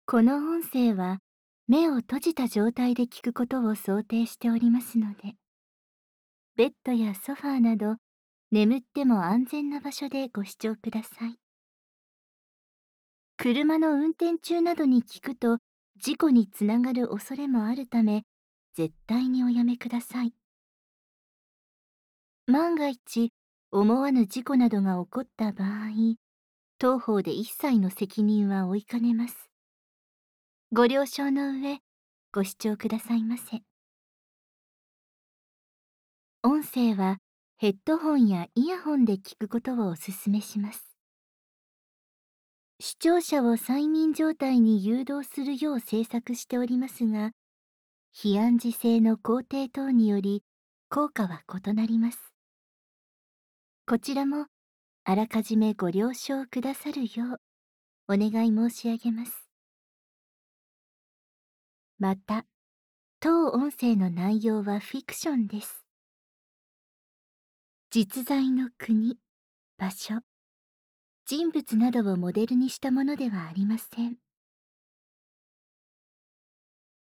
この音声は目を閉じた状態で聞くことを想定しておりますので、ベッドやソファーなど眠っても安全な場所でご視聴ください。車の運転中などに聞くと事故につながる恐れもあるため、絶対におやめください。万が一、思わぬ事故などが起こった場合、当方で一切の責任は負いかねます。ご了承の上、ご視聴くださいませ。音声はヘッドホンやイヤホンで聞くことをお勧めします。視聴者を催眠状態に誘導するよう制作しておりますが、非暗示性の工程等により効果は異なります。こちらもあらかじめご了承くださるようお願い申し上げます。また、当音声の内容はフィクションです。実在の国、場所、人物などをモデルにしたものではありません。